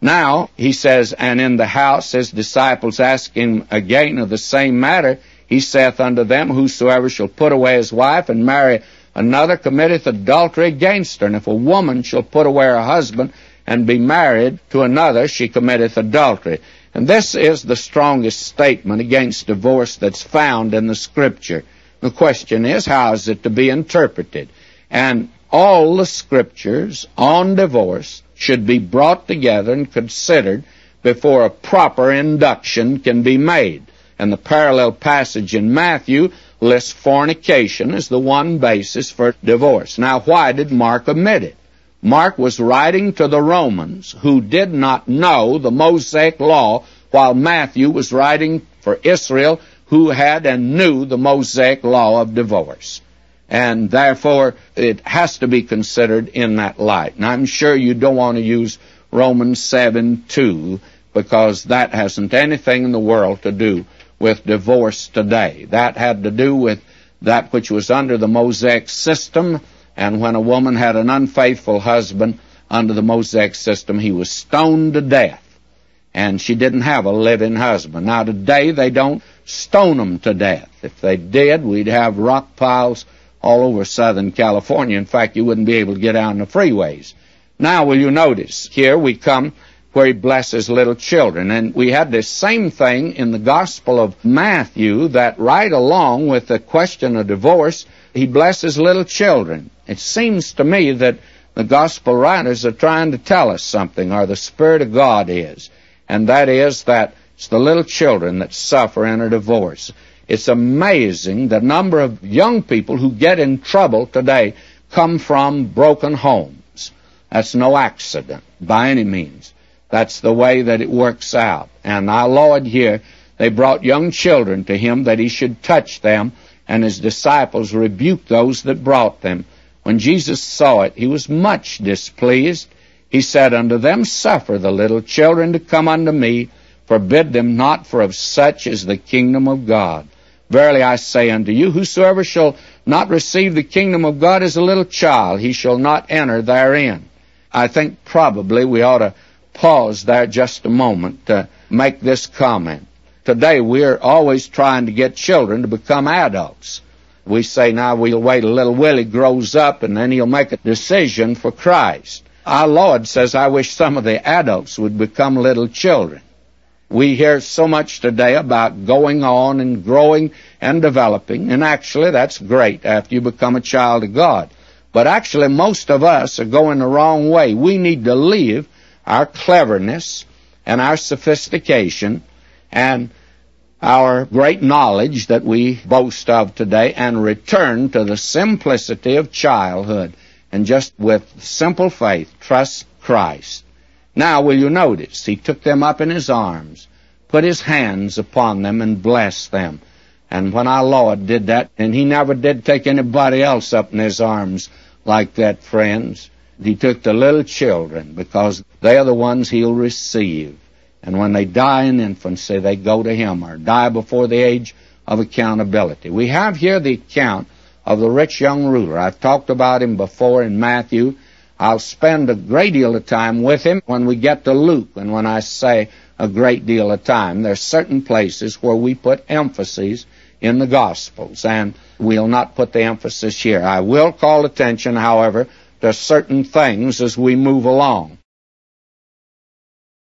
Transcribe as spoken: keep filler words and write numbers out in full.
Now, he says, and in the house his disciples ask him again of the same matter. He saith unto them, whosoever shall put away his wife and marry another committeth adultery against her. And if a woman shall put away her husband and be married to another, she committeth adultery. And this is the strongest statement against divorce that's found in the Scripture. The question is, how is it to be interpreted? And all the Scriptures on divorce should be brought together and considered before a proper induction can be made. And the parallel passage in Matthew lists fornication as the one basis for divorce. Now, why did Mark omit it? Mark was writing to the Romans who did not know the Mosaic law, while Matthew was writing for Israel who had and knew the Mosaic law of divorce. And therefore, it has to be considered in that light. And I'm sure you don't want to use Romans seven two, because that hasn't anything in the world to do with divorce today. That had to do with that which was under the Mosaic system, and when a woman had an unfaithful husband under the Mosaic system, he was stoned to death. And she didn't have a living husband. Now, today, they don't stone them to death. If they did, we'd have rock piles all over Southern California. In fact, you wouldn't be able to get out on the freeways. Now, will you notice, here we come where he blesses little children. And we had this same thing in the Gospel of Matthew, that right along with the question of divorce, he blesses little children. It seems to me that the Gospel writers are trying to tell us something, or the Spirit of God is. And that is that it's the little children that suffer in a divorce. It's amazing the number of young people who get in trouble today come from broken homes. That's no accident by any means. That's the way that it works out. And our Lord here, they brought young children to him that he should touch them, and his disciples rebuked those that brought them. When Jesus saw it, he was much displeased. He said unto them, suffer the little children to come unto me, forbid them not, for of such is the kingdom of God. Verily I say unto you, whosoever shall not receive the kingdom of God as a little child, he shall not enter therein. I think probably we ought to pause there just a moment to make this comment. Today we're always trying to get children to become adults. We say now we'll wait a little Willie grows up and then he'll make a decision for Christ. Our Lord says, I wish some of the adults would become little children. We hear so much today about going on and growing and developing, and actually that's great after you become a child of God. But actually most of us are going the wrong way. We need to leave our cleverness and our sophistication and our great knowledge that we boast of today and return to the simplicity of childhood and just with simple faith trust Christ. Now, will you notice, he took them up in his arms, put his hands upon them, and blessed them. And when our Lord did that, and he never did take anybody else up in his arms like that, friends, he took the little children, because they are the ones he'll receive. And when they die in infancy, they go to him, or die before the age of accountability. We have here the account of the rich young ruler. I've talked about him before in Matthew. I'll spend a great deal of time with him when we get to Luke. And when I say a great deal of time, there's certain places where we put emphases in the Gospels, and we'll not put the emphasis here. I will call attention, however, to certain things as we move along.